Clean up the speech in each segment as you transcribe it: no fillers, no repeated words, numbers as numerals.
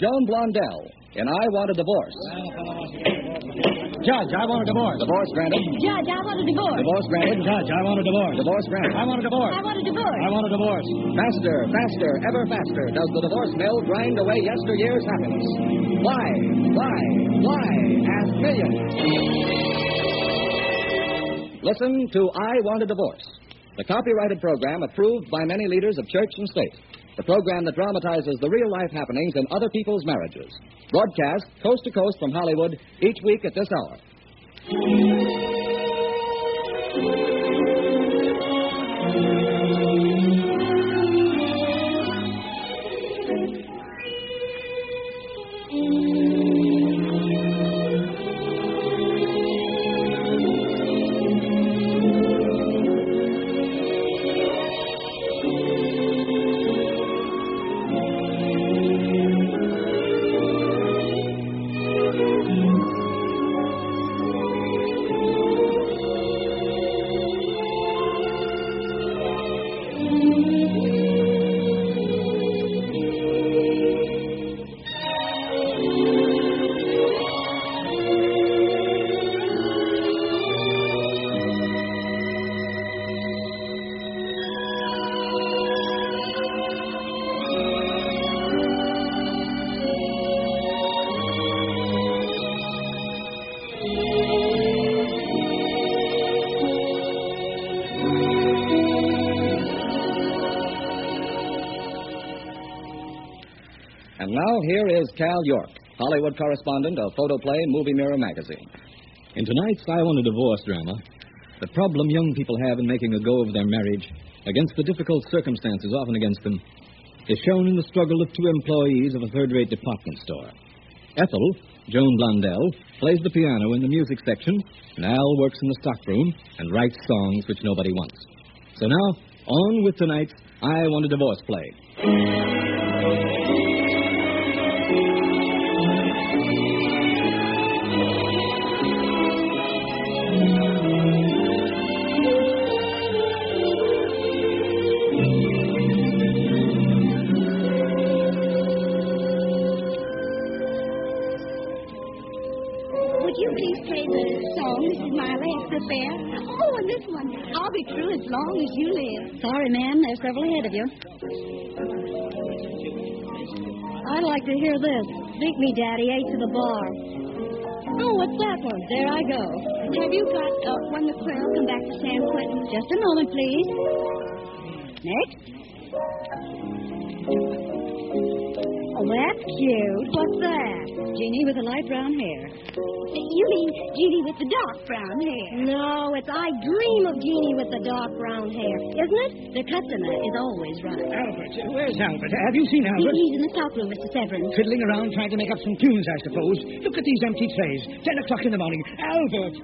Joan Blondell in I Want a Divorce. Judge, I want a divorce. Divorce granted. Judge, I want a divorce. Divorce granted. Judge, I want a divorce. Divorce granted. I want a divorce. I want a divorce. I want a divorce. Faster, faster, ever faster does the divorce mill grind away yesteryear's happiness. Why? Ask millions. Listen to I Want a Divorce, the copyrighted program approved by many leaders of church and state. The program that dramatizes the real-life happenings in other people's marriages. Broadcast coast to coast from Hollywood each week at this hour. And now here is Cal York, Hollywood correspondent of Photoplay Movie Mirror magazine. In tonight's I Want a Divorce drama, the problem young people have in making a go of their marriage against the difficult circumstances often against them is shown in the struggle of two employees of a third-rate department store. Ethel, Joan Blondell, plays the piano in the music section, and Al works in the stockroom and writes songs which nobody wants. So now, on with tonight's I Want a Divorce play. Oh, and this one. I'll be true as long as you live. Sorry, ma'am. There's several ahead of you. I'd like to hear this. Beat me, Daddy. 8 to the bar. Oh, what's that one? There I go. Have you got When the Quail Come Back to San Quentin? Just a moment, please. Next. Oh, that's cute. What's that? Jeannie with the light brown hair. You mean Jeannie with the dark brown hair? No, it's I Dream of Jeannie with the dark brown hair. Isn't it? The customer is always right. Albert, where's Albert? Have you seen Albert? He's in the stockroom, Mr. Severin. Fiddling around trying to make up some tunes, I suppose. Look at these empty trays. 10 o'clock in the morning. Albert!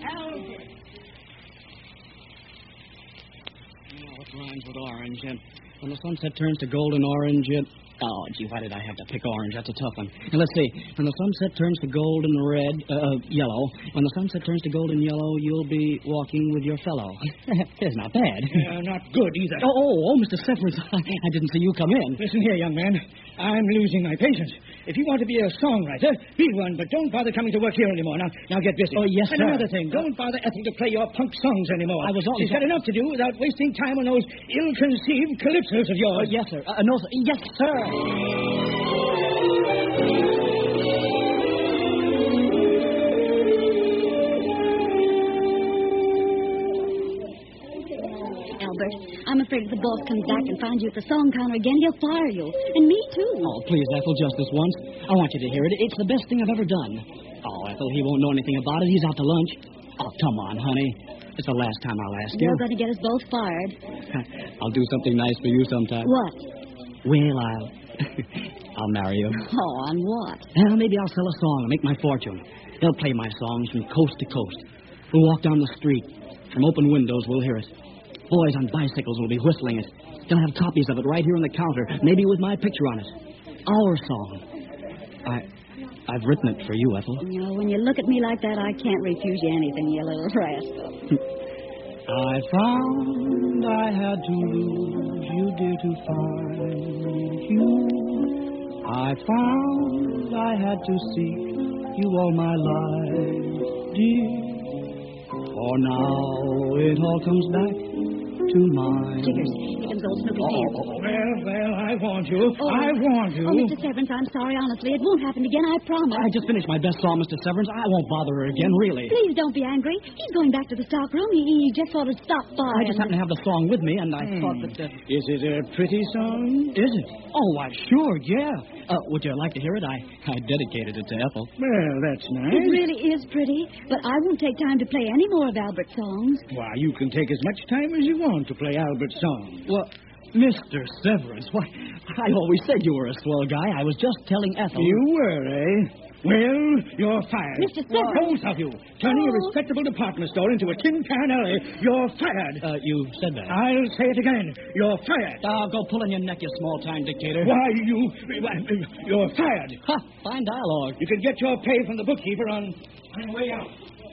What rhymes with orange? When the sunset turns to golden orange... Oh, gee, why did I have to pick orange? That's a tough one. And let's see. When the sunset turns to golden yellow. When the sunset turns to golden yellow, you'll be walking with your fellow. It's not bad. Not good either. Oh, Mr. Severance, I didn't see you come in. Listen here, young man. I'm losing my patience. If you want to be a songwriter, be one, but don't bother coming to work here anymore. Now get busy. Oh, yes, and sir. Another thing, don't bother Ethel to play your punk songs anymore. She's got enough to do without wasting time on those ill-conceived calypsos of yours. Yes, sir. No, sir. Yes, sir. Albert, I'm afraid if the boss comes back and finds you at the song counter again, he'll fire you. And me, too. Oh, please, Ethel, just this once. I want you to hear it. It's the best thing I've ever done. Oh, Ethel, he won't know anything about it. He's out to lunch. Oh, come on, honey. It's the last time I'll ask you. You're going to get us both fired. I'll do something nice for you sometime. What? Well, I'll marry you. Oh, on what? Well, maybe I'll sell a song and make my fortune. They'll play my songs from coast to coast. We'll walk down the street. From open windows, we'll hear it. Boys on bicycles will be whistling it. They'll have copies of it right here on the counter, maybe with my picture on it. Our song. I've written it for you, Ethel. You know, when you look at me like that, I can't refuse you anything, you little rascal. I found I had to lose you, dear, to find you. I found I had to seek you all my life, dear. For now it all comes back to mine. Jiggers, here comes old Snoopy again. Well, I warned you. I warned you. Oh, Mr. Severance, I'm sorry, honestly. It won't happen again, I promise. I just finished my best song, Mr. Severance. I won't bother her again, really. Please don't be angry. He's going back to the stockroom. He just sort of stopped by. I just happened to have the song with me, and I thought that... Is it a pretty song? Is it? Oh, why, sure, yeah. Would you like to hear it? I dedicated it to Ethel. Well, that's nice. It really is pretty, but I won't take time to play any more of Albert's songs. Why, you can take as much time as you want to play Albert's song. Well, Mr. Severance, why, I always said you were a swell guy. I was just telling Ethel... You were, eh? Well, you're fired. Mr. Severance. Both of you. Turning a respectable department store into a tin can alley. You're fired. You said that. I'll say it again. You're fired. Go pull in your neck, you small-time dictator. You're fired. Ha, fine dialogue. You can get your pay from the bookkeeper on your way out.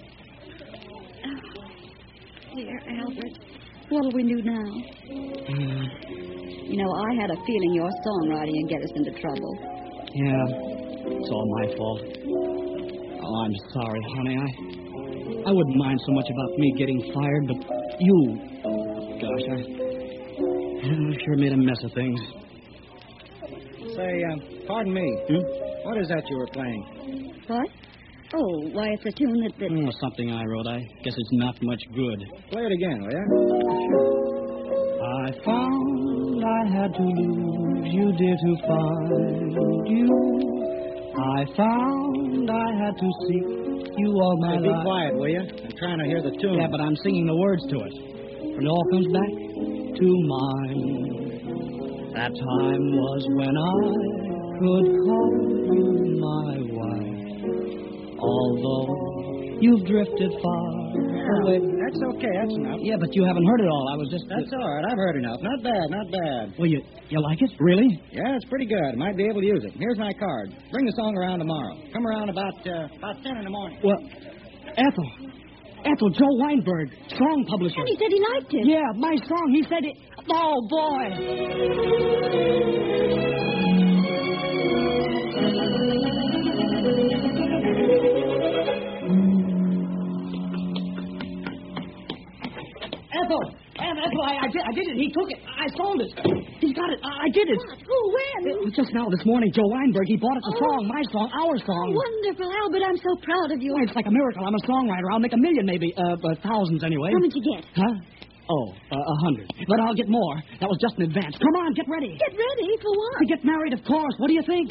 Dear Albert, what'll we do now? You know, I had a feeling your songwriting would get us into trouble. Yeah, it's all my fault. Oh, I'm sorry, honey. I wouldn't mind so much about me getting fired, but you... Gosh, I sure made a mess of things. Say, pardon me. What is that you were playing? What? Oh, why, it's a tune that... Something I wrote. I guess it's not much good. Play it again, will you? I found I had to lose you, dear, to find you. I found I had to seek you all my life. Be quiet, will you? I'm trying to hear the tune. Yeah, but I'm singing the words to it. And it all comes back to mine. That time was when I could call you my wife. Although you've drifted far away. That's okay. That's enough. Yeah, but you haven't heard it all. I was just... That's all right. I've heard enough. Not bad, not bad. Well, you like it? Really? Yeah, it's pretty good. Might be able to use it. Here's my card. Bring the song around tomorrow. Come around about 10 in the morning. Well, Ethel, Joe Weinberg, song publisher. And he said he liked it. Yeah, my song. He said it. Oh, boy. Ethel, I did it. He took it. I sold it. He got it. I did it. What? Who? When? Just now, this morning, Joe Weinberg, he bought us a song, my song, our song. Wonderful, Albert. I'm so proud of you. Well, it's like a miracle. I'm a songwriter. I'll make $1 million, maybe. Thousands, anyway. How much you get? Huh? Oh, 100. But I'll get more. That was just an advance. Come on, get ready. Get ready? For what? To get married, of course. What do you think?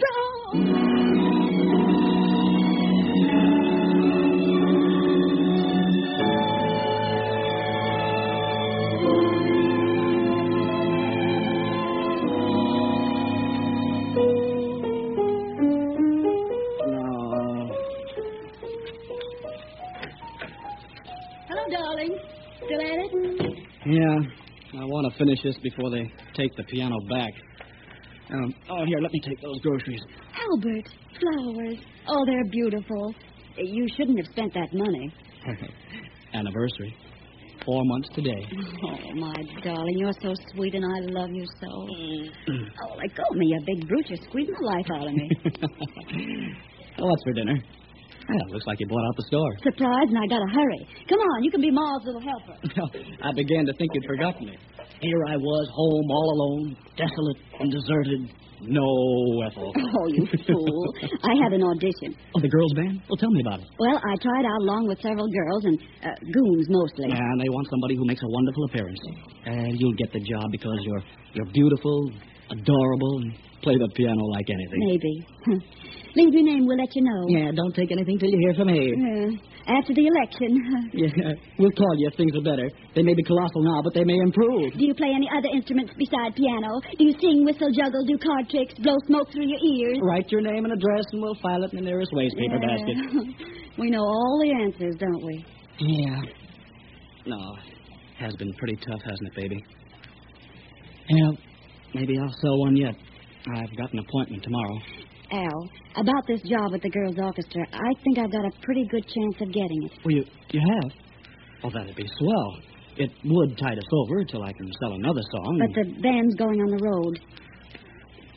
Hello, darling. Still at it? Yeah. I want to finish this before they take the piano back. Here, let me take those groceries. Albert, flowers. Oh, they're beautiful. You shouldn't have spent that money. Anniversary. 4 months today. Oh, my darling, you're so sweet and I love you so. Oh, let go of me, you big brute. You're squeezing the life out of me. Well, what's for dinner? Well, looks like you bought out the store. Surprise, and I gotta hurry. Come on, you can be Ma's little helper. I began to think you'd forgotten me. Here I was, home, all alone, desolate and deserted. No, Ethel. Oh, you fool. I had an audition. Oh, the girls' band? Well, tell me about it. Well, I tried out along with several girls and goons mostly. Yeah, and they want somebody who makes a wonderful appearance. And you'll get the job because you're beautiful, adorable, and play the piano like anything. Maybe. Leave your name, we'll let you know. Yeah, don't take anything till you hear from me. After the election. Yeah, we'll call you if things are better. They may be colossal now, but they may improve. Do you play any other instruments besides piano? Do you sing, whistle, juggle, do card tricks, blow smoke through your ears? Write your name and address, and we'll file it in the nearest wastepaper basket. We know all the answers, don't we? Yeah. No, it has been pretty tough, hasn't it, baby? Yeah, maybe I'll sell one yet. I've got an appointment tomorrow. Al, about this job at the girls' orchestra, I think I've got a pretty good chance of getting it. Well, you have? Oh, that'd be swell. It would tide us over till I can sell another song. But the band's going on the road.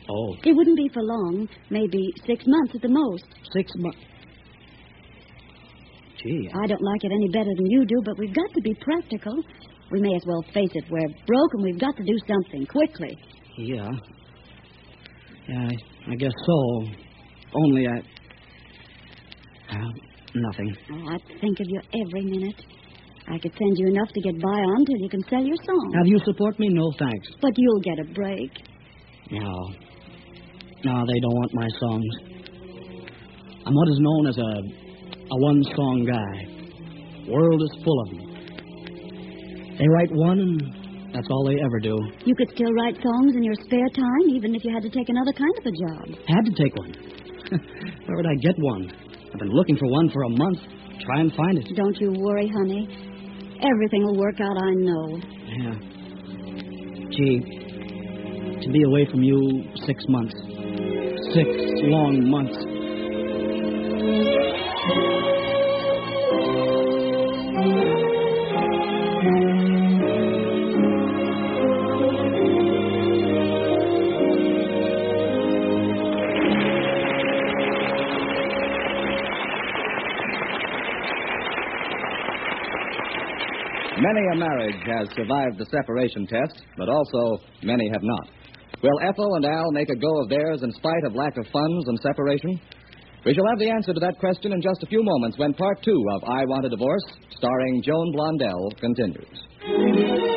Oh. It wouldn't be for long. Maybe 6 months at the most. 6 months. Gee. I don't like it any better than you do, but we've got to be practical. We may as well face it. We're broke, and we've got to do something quickly. Yeah. Yeah, I guess so. Only nothing. Oh, I think of you every minute. I could send you enough to get by on till you can sell your song. Have you support me? No, thanks. But you'll get a break. No. No, they don't want my songs. I'm what is known as a one-song guy. World is full of them. They write one, and that's all they ever do. You could still write songs in your spare time, even if you had to take another kind of a job. Had to take one. Where would I get one? I've been looking for one for a month. Try and find it. Don't you worry, honey. Everything will work out, I know. Yeah. Gee, to be away from you 6 months. 6 long months. Many a marriage has survived the separation test, but also many have not. Will Ethel and Al make a go of theirs in spite of lack of funds and separation? We shall have the answer to that question in just a few moments when Part 2 of I Want a Divorce, starring Joan Blondell, continues.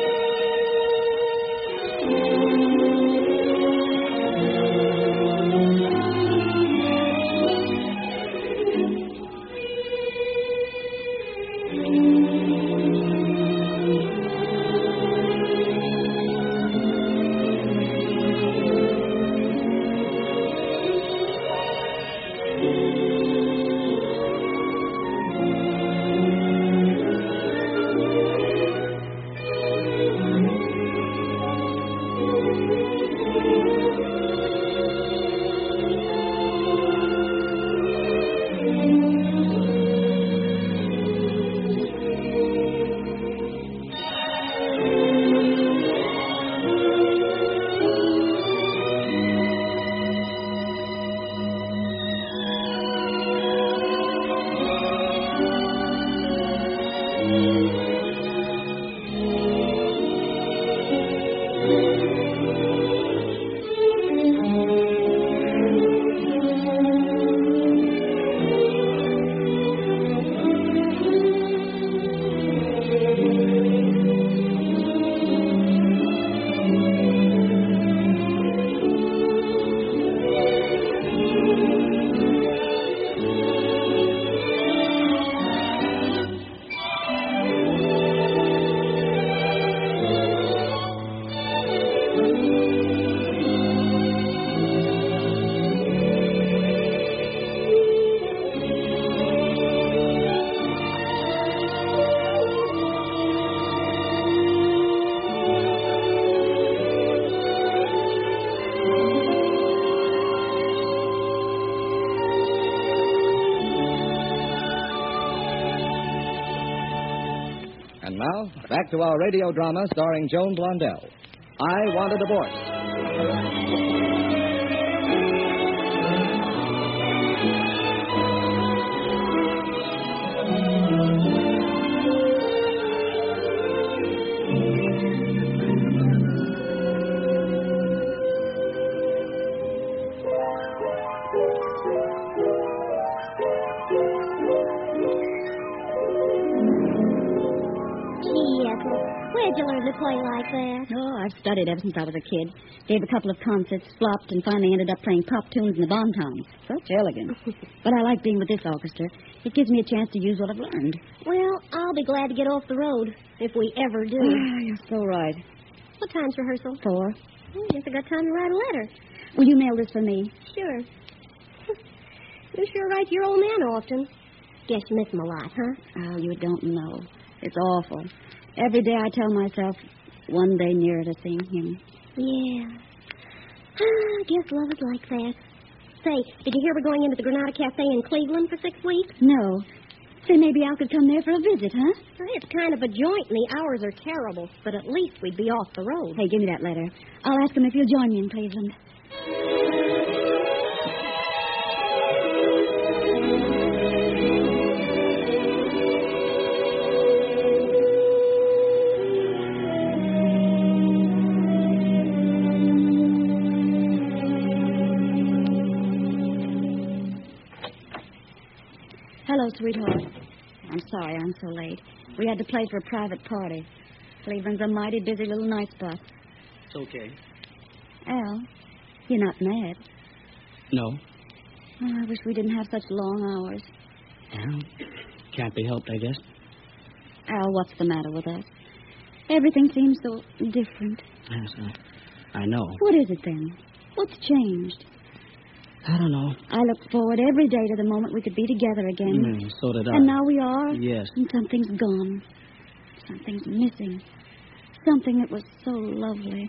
And now, back to our radio drama starring Joan Blondell. I Want a Divorce. Where'd you learn to play like that? Oh, I've studied ever since I was a kid. Gave a couple of concerts, flopped, and finally ended up playing pop tunes in the bon-tons. Such elegance. But I like being with this orchestra. It gives me a chance to use what I've learned. Well, I'll be glad to get off the road, if we ever do. You're so right. What time's rehearsal? 4. Oh, guess I got time to write a letter. Will you mail this for me? Sure. You sure write to your old man often. Guess you miss him a lot, huh? Oh, you don't know. It's awful. Every day I tell myself, one day nearer to seeing him. Yeah. I guess love is like that. Say, did you hear we're going into the Granada Cafe in Cleveland for 6 weeks? No. Say, maybe Al could come there for a visit, huh? Well, it's kind of a joint, and the hours are terrible, but at least we'd be off the road. Hey, give me that letter. I'll ask him if he'll join me in Cleveland. Hello, sweetheart. I'm sorry I'm so late. We had to play for a private party. Cleveland's a mighty busy little night spot. It's okay. Al, you're not mad. No. Oh, I wish we didn't have such long hours. Well, can't be helped, I guess. Al, what's the matter with us? Everything seems so different. Yes, I know. What is it then? What's changed? I don't know. I looked forward every day to the moment we could be together again. So did I. And now we are? Yes. And something's gone. Something's missing. Something that was so lovely.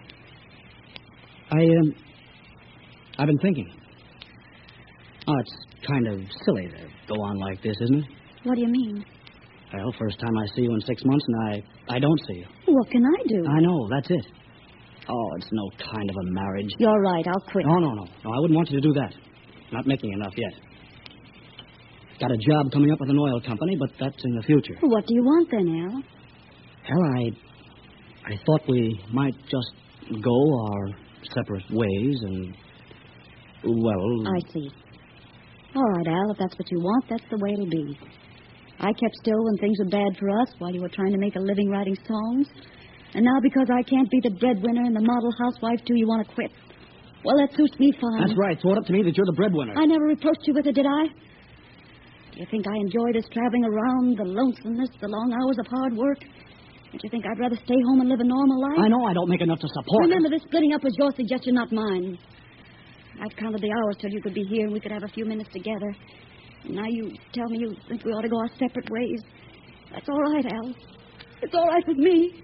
I've been thinking. Oh, it's kind of silly to go on like this, isn't it? What do you mean? Well, first time I see you in 6 months, and I don't see you. What can I do? I know, that's it. Oh, it's no kind of a marriage. You're right, I'll quit. No, I wouldn't want you to do that. Not making enough yet. Got a job coming up with an oil company, but that's in the future. What do you want then, Al? Well, I thought we might just go our separate ways and, well... I see. All right, Al, if that's what you want, that's the way it'll be. I kept still when things were bad for us while you were trying to make a living writing songs. And now because I can't be the breadwinner and the model housewife, too, you want to quit. Well, that suits me fine. That's right. Throw it up to me that you're the breadwinner. I never reproached you with it, did I? Do you think I enjoy this traveling around, the lonesomeness, the long hours of hard work? Don't you think I'd rather stay home and live a normal life? I know I don't make enough to support Remember, this splitting up was your suggestion, not mine. I've counted the hours till you could be here and we could have a few minutes together. And now you tell me you think we ought to go our separate ways. That's all right, Al. It's all right with me.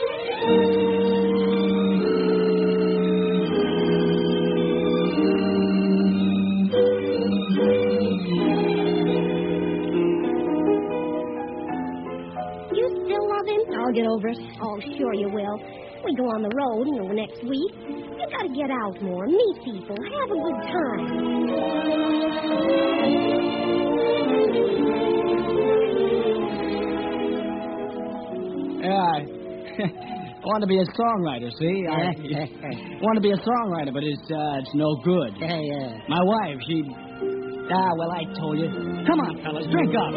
You still love him? I'll get over it. Oh, sure you will. We go on the road, next week. You gotta get out more, meet people, have a good time. I want to be a songwriter, see? I want to be a songwriter, but it's no good. Yeah. My wife, she... well, I told you. Come on, fellas, drink up.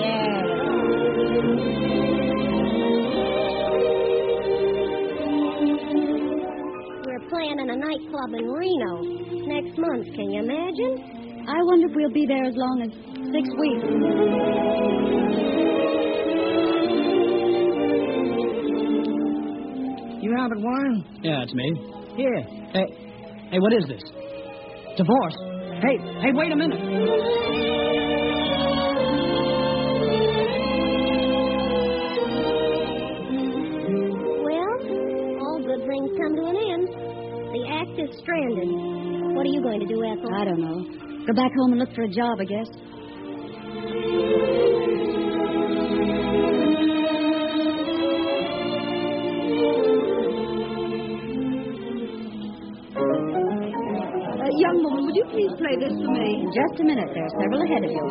We're playing in a nightclub in Reno next month. Can you imagine? I wonder if we'll be there as long as 6 weeks. You Albert Warren? Yeah, it's me. Here. Hey, what is this? Divorce? Hey, wait a minute. Well, all good things come to an end. The act is stranded. What are you going to do, Ethel? I don't know. Go back home and look for a job, I guess. Young woman, would you please play this for me? In just a minute. There are several ahead of you.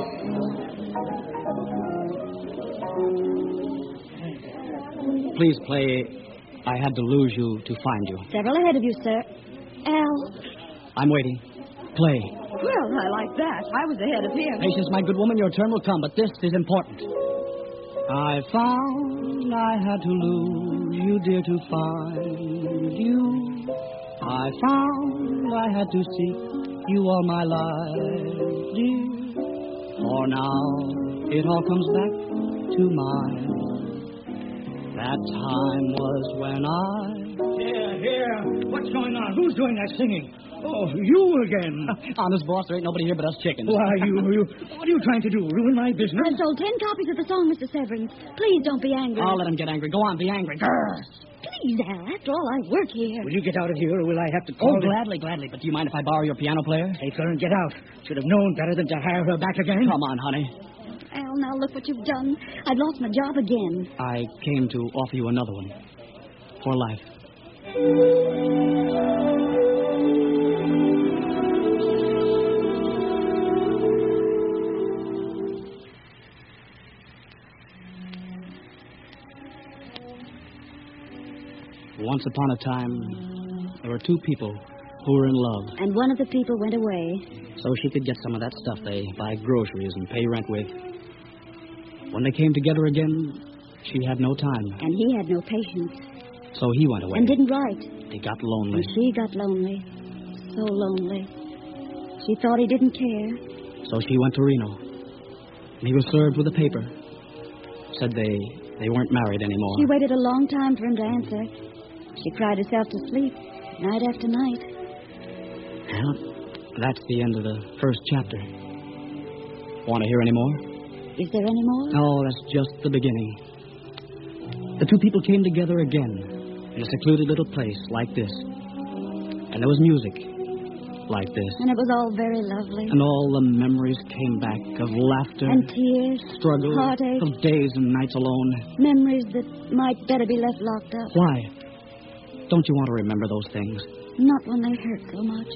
Please play I Had to Lose You to Find You. Several ahead of you, sir. Al. I'm waiting. Play. Well, I like that. I was ahead of him. Patience, my good woman, your turn will come, but this is important. I found I had to lose you, dear, to find you. I found I had to seek you all my life, dear. For now, it all comes back to mind. That time was when Here. What's going on? Who's doing that singing? Oh, you again. Honest, boss, there ain't nobody here but us chickens. Why, you... What are you trying to do? Ruin my business? I've sold 10 copies of the song, Mr. Severance. Please don't be angry. I'll let him get angry. Go on, be angry. Please, Al. After all, I work here. Will you get out of here, or will I have to call... Oh, gladly. But do you mind if I borrow your piano player? Take her and get out. Should have known better than to hire her back again. Come on, honey. Al, now look what you've done. I've lost my job again. I came to offer you another one. For life. Once upon a time, there were two people who were in love. And one of the people went away. So she could get some of that stuff they buy groceries and pay rent with. When they came together again, she had no time. And he had no patience. So he went away. And didn't write. He got lonely. And she got lonely. So lonely. She thought he didn't care. So she went to Reno. And he was served with a paper. Said they weren't married anymore. She waited a long time for him to answer. She cried herself to sleep night after night. Well, that's the end of the first chapter. Want to hear any more? Is there any more? No, that's just the beginning. The two people came together again in a secluded little place like this. And there was music like this. And it was all very lovely. And all the memories came back of laughter. And tears. Struggle. Heartache. Of days and nights alone. Memories that might better be left locked up. Why? Don't you want to remember those things? Not when they hurt so much.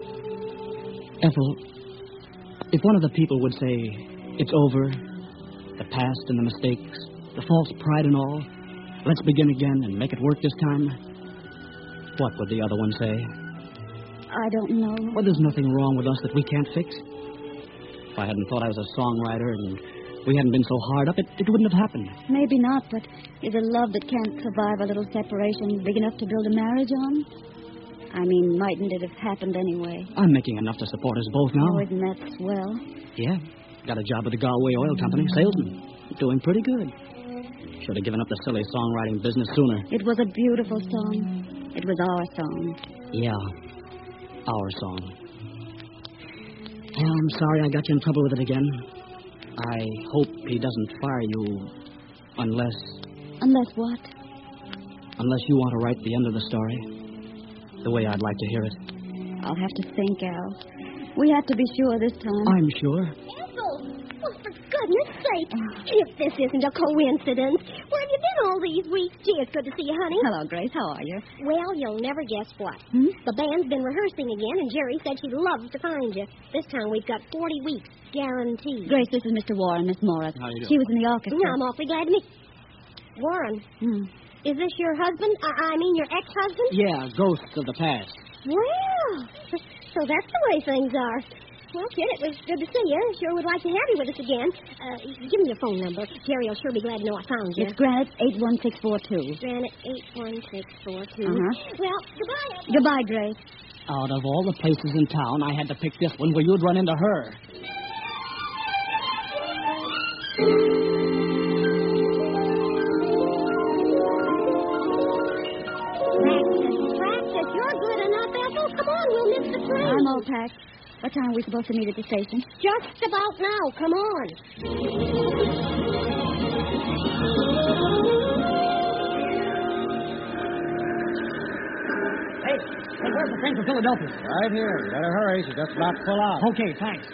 Ethel, if one of the people would say, it's over, the past and the mistakes, the false pride and all, let's begin again and make it work this time, what would the other one say? I don't know. Well, there's nothing wrong with us that we can't fix. If I hadn't thought I was a songwriter and we hadn't been so hard up, it wouldn't have happened. Maybe not, but is a love that can't survive a little separation big enough to build a marriage on? I mean, mightn't it have happened anyway? I'm making enough to support us both now. Oh, isn't that swell? Yeah. Got a job with the Galway Oil Company, salesman. Doing pretty good. Should have given up the silly songwriting business sooner. It was a beautiful song. It was our song. Yeah. Our song. Well, I'm sorry I got you in trouble with it again. I hope he doesn't fire you unless... Unless what? Unless you want to write the end of the story the way I'd like to hear it. I'll have to think, Al. We have to be sure this time. I'm sure. Ethel! Oh, for goodness sake. If this isn't a coincidence. Where have you been all these weeks? Gee, it's good to see you, honey. Hello, Grace. How are you? Well, you'll never guess what. The band's been rehearsing again, and Jerry said she'd love to find you. This time we've got 40 weeks, guaranteed. Grace, this is Mr. Warren, Miss Morris. How you doing? She was in the orchestra. I'm awfully glad to meet Warren. Is this your husband? I mean, your ex-husband? Yeah, ghosts of the past. Well, so that's the way things are. Well, kid, it was good to see you. Sure would like to have you with us again. Give me your phone number. Jerry will sure be glad to know I found you. It's Granite 81642. Granite 81642. Well, goodbye. Ethel. Goodbye, Grace. Out of all the places in town, I had to pick this one where you'd run into her. Practice. You're good enough, Ethel. Come on, we'll miss the train. I'm all packed. What time are we supposed to meet at the station? Just about now. Come on. Hey, where's the train for Philadelphia? Right here. Better hurry. She's just about full out. Okay, thanks.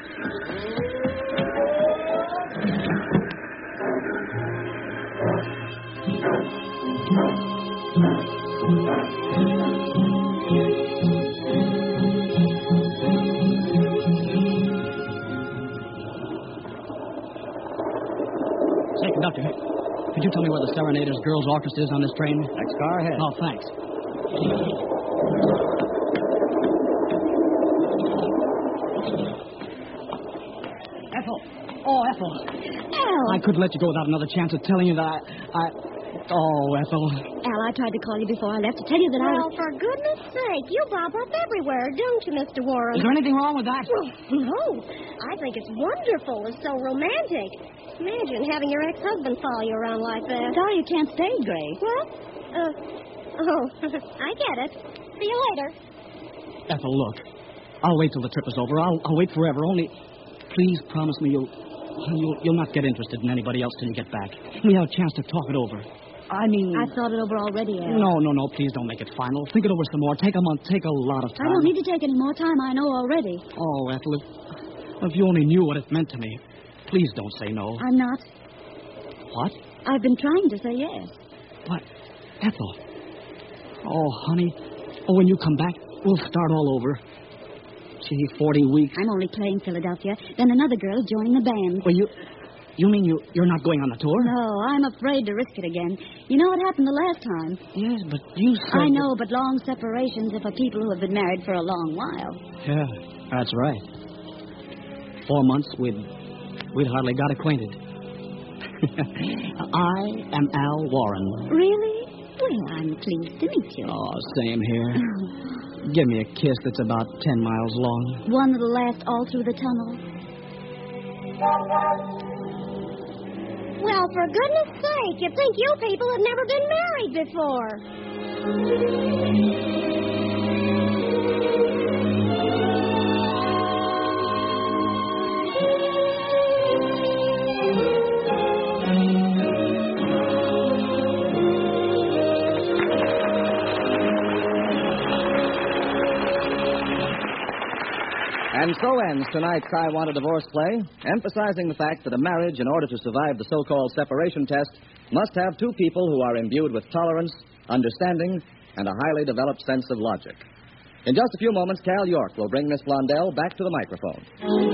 Say, conductor, could you tell me where the Serenaders Girls Orchestra is on this train? Next car ahead. Oh, thanks. Ethel. Oh, Ethel. Al! I couldn't let you go without another chance of telling you that Oh, Ethel. Al, I tried to call you before I left to tell you that I Well, was... for goodness sake, you bob up everywhere, don't you, Mr. Warren? Is there anything wrong with that? Well, no. I think it's wonderful. It's so romantic. Imagine having your ex-husband follow you around like that. Sorry you can't stay, Grace. What? I get it. See you later. Ethel, look. I'll wait till the trip is over. I'll wait forever. Only, please promise me you'll not get interested in anybody else till you get back. We have a chance to talk it over. I mean... I've thought it over already, Al. No. Please don't make it final. Think it over some more. Take a month. Take a lot of time. I don't need to take any more time. I know already. Oh, Ethel, if you only knew what it meant to me. Please don't say no. I'm not. What? I've been trying to say yes. But, Ethel. Oh, honey. Oh, when you come back, we'll start all over. Gee, 40 weeks. I'm only playing Philadelphia. Then another girl is joining the band. Well, You mean you're not going on the tour? No, I'm afraid to risk it again. You know what happened the last time? Yes, but you said... I know, but long separations are for people who have been married for a long while. Yeah, that's right. 4 months, we'd hardly got acquainted. I am Al Warren. Really? Well, I'm pleased to meet you. Oh, same here. Give me a kiss that's about 10 miles long. One that'll last all through the tunnel. Well, for goodness sake, you'd think you people had never been married before. And so ends tonight's I Want a Divorce play, emphasizing the fact that a marriage, in order to survive the so-called separation test, must have two people who are imbued with tolerance, understanding, and a highly developed sense of logic. In just a few moments, Cal York will bring Miss Blondell back to the microphone.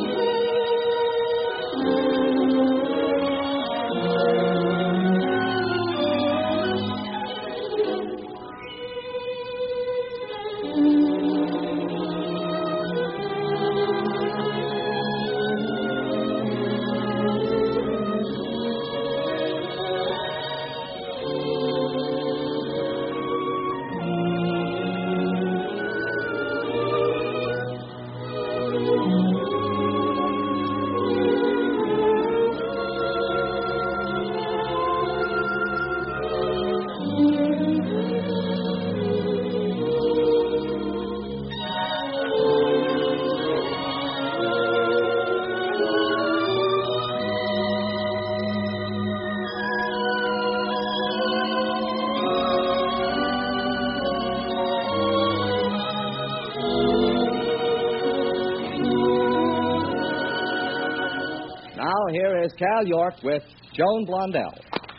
Now, here is Cal York with Joan Blondell.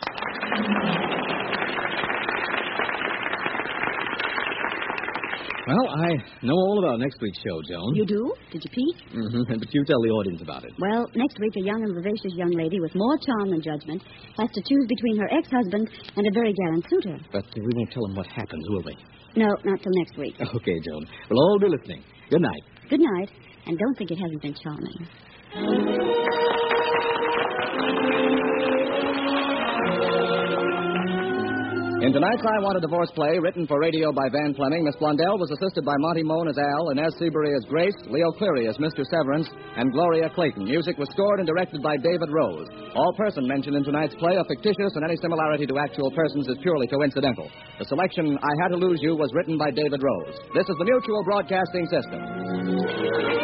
Well, I know all about next week's show, Joan. You do? Did you peek? Mm-hmm. But you tell the audience about it. Well, next week, a young and vivacious young lady with more charm than judgment has to choose between her ex-husband and a very gallant suitor. But we won't tell them what happens, will we? No, not till next week. Okay, Joan. We'll all be listening. Good night. Good night, and don't think it hasn't been charming. In tonight's I Want a Divorce play, written for radio by Van Fleming, Miss Blondell was assisted by Monty Moan as Al, Inez Seabury as Grace, Leo Cleary as Mr. Severance, and Gloria Clayton. Music was scored and directed by David Rose. All person mentioned in tonight's play are fictitious, and any similarity to actual persons is purely coincidental. The selection, I Had to Lose You, was written by David Rose. This is the Mutual Broadcasting System.